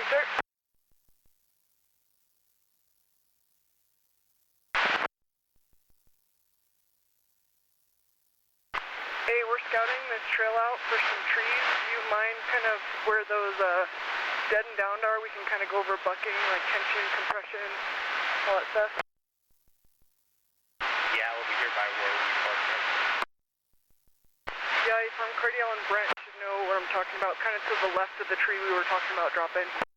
Hey, sir. Hey, we're scouting this trail out for some trees. Do you mind kind of where those dead and downed are? We can kind of go over bucking, like tension, compression, all that stuff. Yeah, we'll be here by where we parked it. Yeah, from Cardiel and Brent should know what I'm talking about. Kind of to the left of the tree we were talking about dropping.